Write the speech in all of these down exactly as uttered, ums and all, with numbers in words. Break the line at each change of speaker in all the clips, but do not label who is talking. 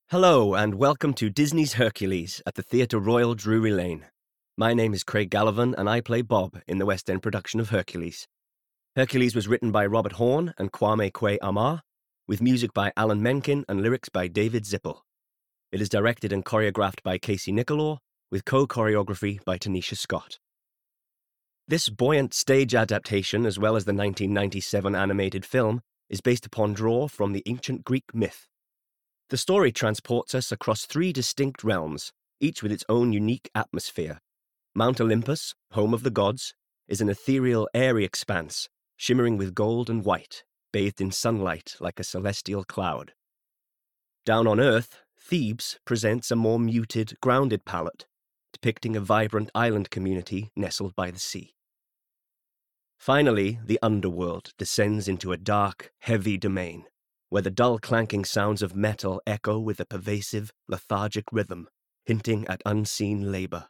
Hello, and welcome to Disney's Hercules at the Theatre Royal Drury Lane. My name is Craig Gallivan, and I play Bob in the West End production of Hercules. Hercules was written by Robert Horn and Kwame Kwei-Armah, with music by Alan Menken and lyrics by David Zippel. It is directed and choreographed by Casey Nicholaw, with co-choreography by Tanisha Scott. This buoyant stage adaptation, as well as the nineteen ninety-seven animated film, is based upon draw from the ancient Greek myth. The story transports us across three distinct realms, each with its own unique atmosphere. Mount Olympus, home of the gods, is an ethereal, airy expanse, shimmering with gold and white, bathed in sunlight like a celestial cloud. Down on Earth, Thebes presents a more muted, grounded palette, depicting a vibrant island community nestled by the sea. Finally, the underworld descends into a dark, heavy domain, where the dull clanking sounds of metal echo with a pervasive, lethargic rhythm, hinting at unseen labor.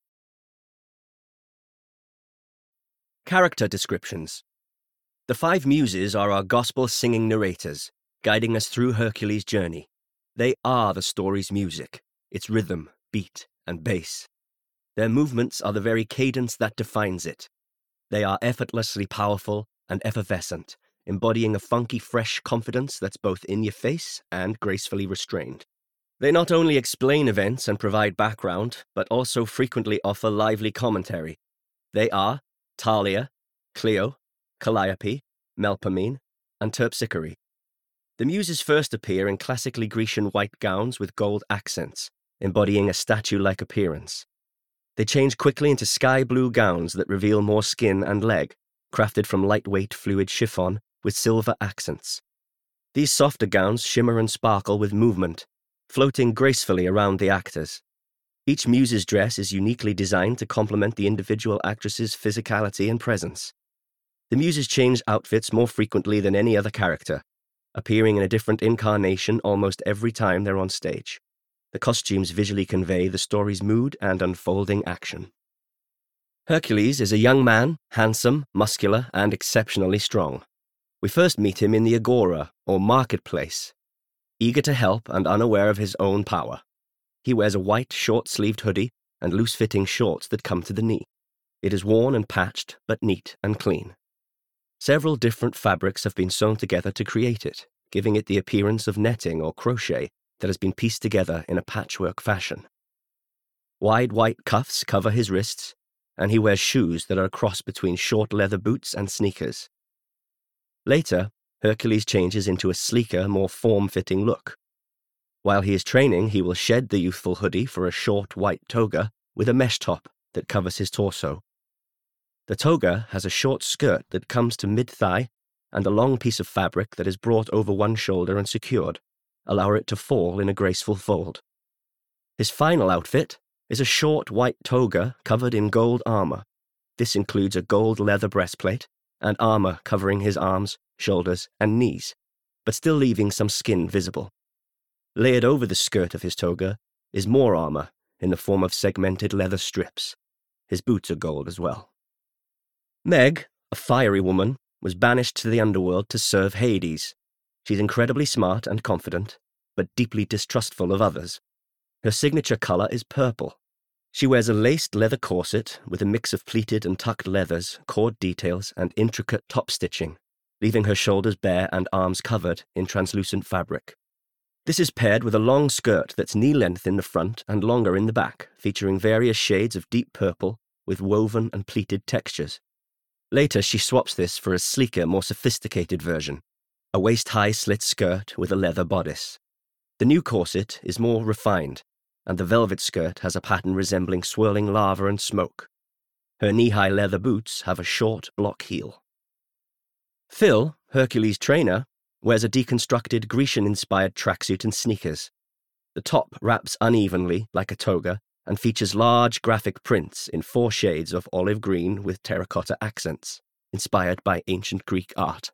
Character descriptions. The five muses are our gospel-singing narrators, guiding us through Hercules' journey. They are the story's music, its rhythm, beat, and bass. Their movements are the very cadence that defines it. They are effortlessly powerful and effervescent, embodying a funky, fresh confidence that's both in your face and gracefully restrained. They not only explain events and provide background, but also frequently offer lively commentary. They are Thalia, Clio, Calliope, Melpomene, and Terpsichore. The muses first appear in classically Grecian white gowns with gold accents, embodying a statue-like appearance. They change quickly into sky blue gowns that reveal more skin and leg, crafted from lightweight fluid chiffon with silver accents. These softer gowns shimmer and sparkle with movement, floating gracefully around the actors. Each muse's dress is uniquely designed to complement the individual actress's physicality and presence. The muses change outfits more frequently than any other character, appearing in a different incarnation almost every time they're on stage. The costumes visually convey the story's mood and unfolding action. Hercules is a young man, handsome, muscular, and exceptionally strong. We first meet him in the Agora, or marketplace. Eager to help and unaware of his own power. He wears a white, short-sleeved hoodie and loose-fitting shorts that come to the knee. It is worn and patched, but neat and clean. Several different fabrics have been sewn together to create it, giving it the appearance of netting or crochet that has been pieced together in a patchwork fashion. Wide white cuffs cover his wrists, and he wears shoes that are a cross between short leather boots and sneakers. Later, Hercules changes into a sleeker, more form-fitting look. While he is training, he will shed the youthful hoodie for a short white toga with a mesh top that covers his torso. The toga has a short skirt that comes to mid-thigh and a long piece of fabric that is brought over one shoulder and secured, allowing it to fall in a graceful fold. His final outfit is a short white toga covered in gold armor. This includes a gold leather breastplate and armor covering his arms, shoulders, and knees, but still leaving some skin visible. Layered over the skirt of his toga is more armor in the form of segmented leather strips. His boots are gold as well. Meg, a fiery woman, was banished to the underworld to serve Hades. She's incredibly smart and confident, but deeply distrustful of others. Her signature color is purple. She wears a laced leather corset with a mix of pleated and tucked leathers, cord details, and intricate top stitching, leaving her shoulders bare and arms covered in translucent fabric. This is paired with a long skirt that's knee-length in the front and longer in the back, featuring various shades of deep purple with woven and pleated textures. Later, she swaps this for a sleeker, more sophisticated version, a waist-high slit skirt with a leather bodice. The new corset is more refined, and the velvet skirt has a pattern resembling swirling lava and smoke. Her knee-high leather boots have a short block heel. Phil, Hercules' trainer, wears a deconstructed Grecian-inspired tracksuit and sneakers. The top wraps unevenly like a toga and features large graphic prints in four shades of olive green with terracotta accents, inspired by ancient Greek art.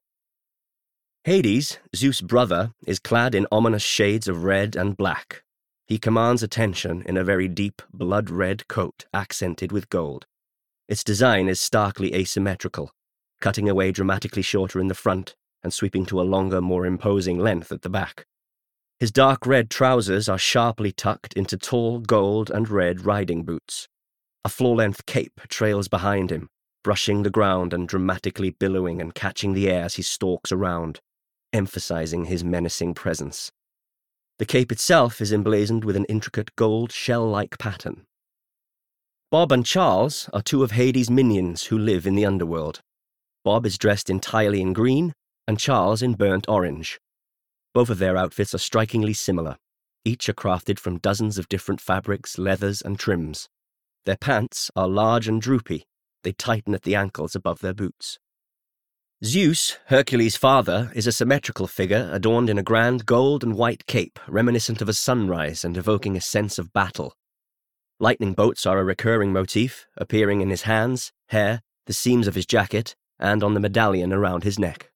Hades, Zeus' brother, is clad in ominous shades of red and black. He commands attention in a very deep, blood-red coat accented with gold. Its design is starkly asymmetrical, cutting away dramatically shorter in the front and sweeping to a longer, more imposing length at the back. His dark red trousers are sharply tucked into tall gold and red riding boots. A floor-length cape trails behind him, brushing the ground and dramatically billowing and catching the air as he stalks around, emphasizing his menacing presence. The cape itself is emblazoned with an intricate gold shell-like pattern. Bob and Charles are two of Hades' minions who live in the underworld. Bob is dressed entirely in green, and Charles in burnt orange. Both of their outfits are strikingly similar. Each are crafted from dozens of different fabrics, leathers, and trims. Their pants are large and droopy. They tighten at the ankles above their boots. Zeus, Hercules' father, is a symmetrical figure adorned in a grand gold and white cape reminiscent of a sunrise and evoking a sense of battle. Lightning bolts are a recurring motif, appearing in his hands, hair, the seams of his jacket, and on the medallion around his neck.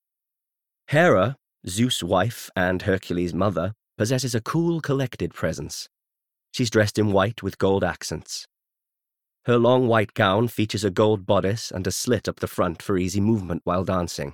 Hera, Zeus' wife and Hercules' mother, possesses a cool, collected presence. She's dressed in white with gold accents. Her long white gown features a gold bodice and a slit up the front for easy movement while dancing.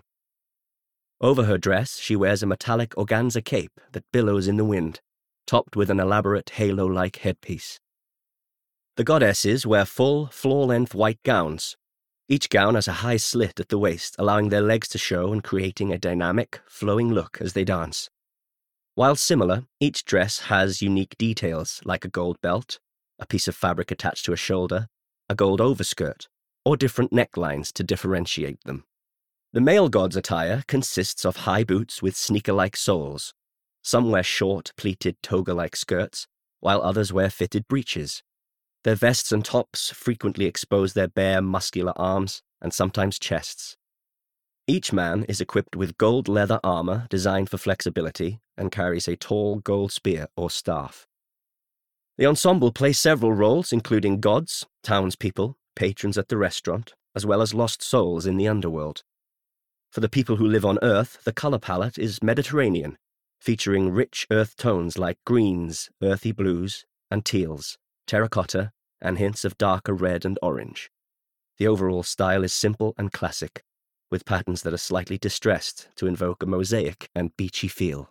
Over her dress, she wears a metallic organza cape that billows in the wind, topped with an elaborate halo-like headpiece. The goddesses wear full, floor-length white gowns. Each gown has a high slit at the waist, allowing their legs to show and creating a dynamic, flowing look as they dance. While similar, each dress has unique details like a gold belt, a piece of fabric attached to a shoulder, a gold overskirt, or different necklines to differentiate them. The male gods' attire consists of high boots with sneaker-like soles. Some wear short, pleated toga-like skirts, while others wear fitted breeches. Their vests and tops frequently expose their bare, muscular arms and sometimes chests. Each man is equipped with gold leather armor designed for flexibility and carries a tall gold spear or staff. The ensemble plays several roles, including gods, townspeople, patrons at the restaurant, as well as lost souls in the underworld. For the people who live on Earth, the color palette is Mediterranean, featuring rich earth tones like greens, earthy blues, and teals, terracotta, and hints of darker red and orange. The overall style is simple and classic, with patterns that are slightly distressed to invoke a mosaic and beachy feel.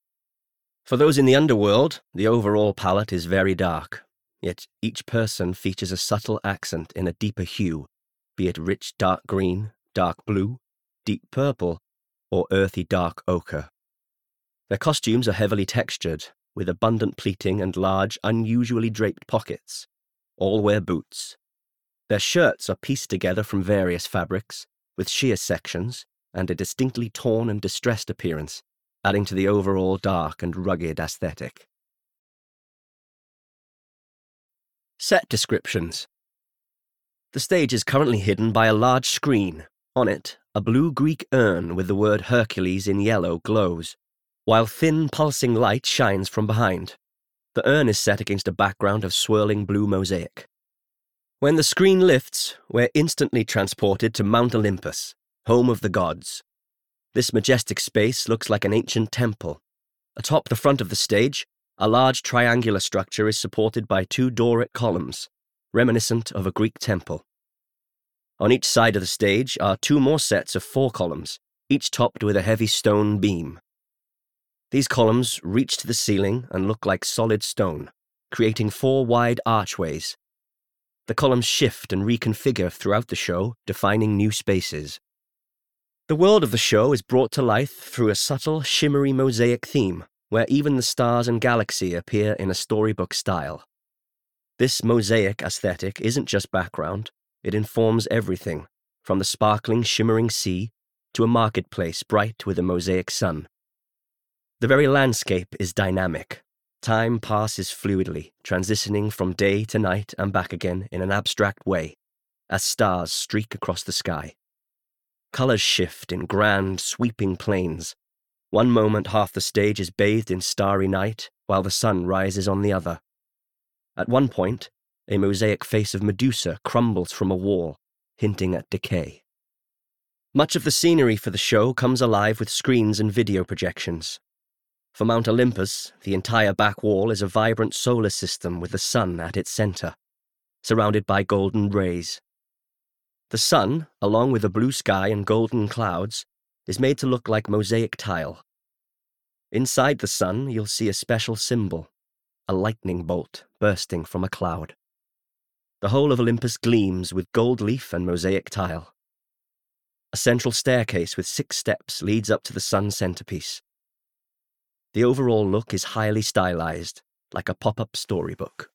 For those in the underworld, the overall palette is very dark, yet each person features a subtle accent in a deeper hue, be it rich dark green, dark blue, deep purple, or earthy dark ochre. Their costumes are heavily textured, with abundant pleating and large, unusually draped pockets. All wear boots. Their shirts are pieced together from various fabrics, with sheer sections, and a distinctly torn and distressed appearance, adding to the overall dark and rugged aesthetic. Set descriptions. The stage is currently hidden by a large screen. On it, a blue Greek urn with the word Hercules in yellow glows, while thin, pulsing light shines from behind. The urn is set against a background of swirling blue mosaic. When the screen lifts, we're instantly transported to Mount Olympus, home of the gods. This majestic space looks like an ancient temple. Atop the front of the stage, a large triangular structure is supported by two Doric columns, reminiscent of a Greek temple. On each side of the stage are two more sets of four columns, each topped with a heavy stone beam. These columns reach to the ceiling and look like solid stone, creating four wide archways. The columns shift and reconfigure throughout the show, defining new spaces. The world of the show is brought to life through a subtle, shimmery mosaic theme, where even the stars and galaxy appear in a storybook style. This mosaic aesthetic isn't just background, it informs everything, from the sparkling, shimmering sea to a marketplace bright with a mosaic sun. The very landscape is dynamic. Time passes fluidly, transitioning from day to night and back again in an abstract way, as stars streak across the sky. Colors shift in grand, sweeping planes. One moment half the stage is bathed in starry night, while the sun rises on the other. At one point, a mosaic face of Medusa crumbles from a wall, hinting at decay. Much of the scenery for the show comes alive with screens and video projections. For Mount Olympus, the entire back wall is a vibrant solar system with the sun at its center, surrounded by golden rays. The sun, along with the blue sky and golden clouds, is made to look like mosaic tile. Inside the sun, you'll see a special symbol, a lightning bolt bursting from a cloud. The whole of Olympus gleams with gold leaf and mosaic tile. A central staircase with six steps leads up to the sun centerpiece. The overall look is highly stylized, like a pop-up storybook.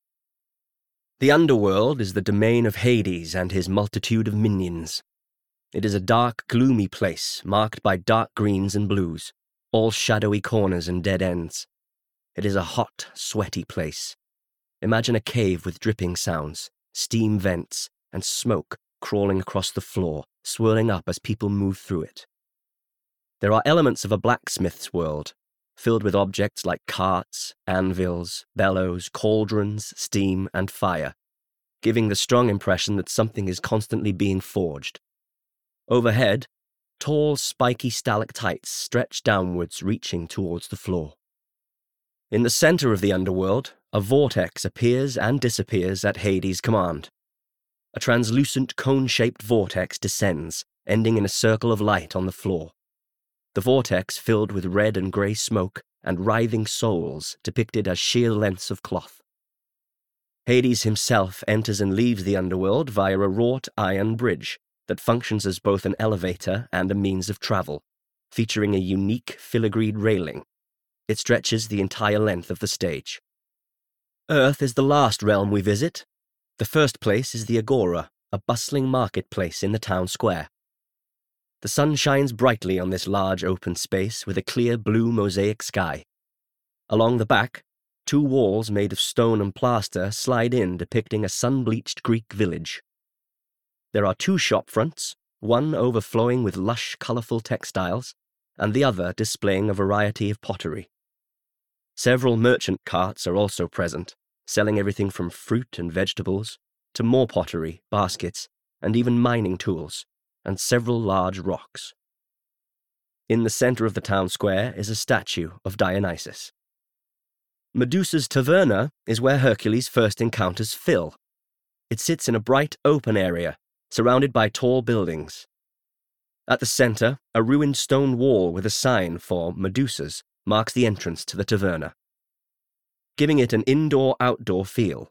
The underworld is the domain of Hades and his multitude of minions. It is a dark, gloomy place marked by dark greens and blues, all shadowy corners and dead ends. It is a hot, sweaty place. Imagine a cave with dripping sounds, steam vents, and smoke crawling across the floor, swirling up as people move through it. There are elements of a blacksmith's world, filled with objects like carts, anvils, bellows, cauldrons, steam, and fire, giving the strong impression that something is constantly being forged. Overhead, tall, spiky stalactites stretch downwards, reaching towards the floor. In the center of the underworld, a vortex appears and disappears at Hades' command. A translucent, cone-shaped vortex descends, ending in a circle of light on the floor. The vortex filled with red and grey smoke and writhing souls depicted as sheer lengths of cloth. Hades himself enters and leaves the underworld via a wrought iron bridge that functions as both an elevator and a means of travel, featuring a unique filigreed railing. It stretches the entire length of the stage. Earth is the last realm we visit. The first place is the Agora, a bustling marketplace in the town square. The sun shines brightly on this large open space with a clear blue mosaic sky. Along the back, two walls made of stone and plaster slide in depicting a sun-bleached Greek village. There are two shop fronts, one overflowing with lush, colourful textiles, and the other displaying a variety of pottery. Several merchant carts are also present, selling everything from fruit and vegetables to more pottery, baskets, and even mining tools, and several large rocks. In the center of the town square is a statue of Dionysus. Medusa's taverna is where Hercules first encounters Phil. It sits in a bright open area, surrounded by tall buildings. At the center, a ruined stone wall with a sign for Medusa's marks the entrance to the taverna, giving it an indoor-outdoor feel.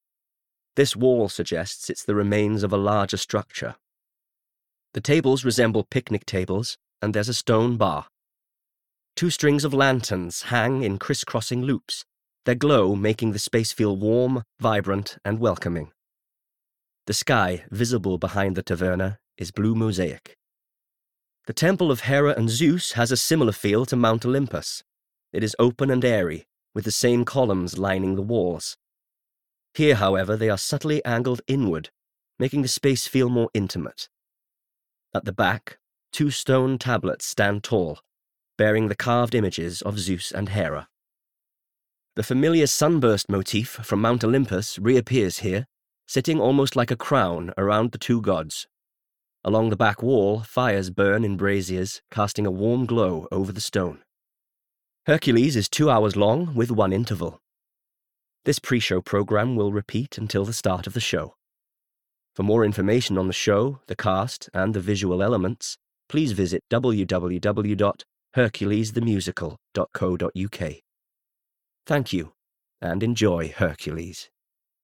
This wall suggests it's the remains of a larger structure. The tables resemble picnic tables, and there's a stone bar. Two strings of lanterns hang in crisscrossing loops, their glow making the space feel warm, vibrant, and welcoming. The sky, visible behind the taverna, is blue mosaic. The temple of Hera and Zeus has a similar feel to Mount Olympus. It is open and airy, with the same columns lining the walls. Here, however, they are subtly angled inward, making the space feel more intimate. At the back, two stone tablets stand tall, bearing the carved images of Zeus and Hera. The familiar sunburst motif from Mount Olympus reappears here, sitting almost like a crown around the two gods. Along the back wall, fires burn in braziers, casting a warm glow over the stone. Hercules is two hours long, with one interval. This pre-show program will repeat until the start of the show. For more information on the show, the cast, and the visual elements, please visit w w w dot hercules the musical dot co dot u k. Thank you, and enjoy Hercules.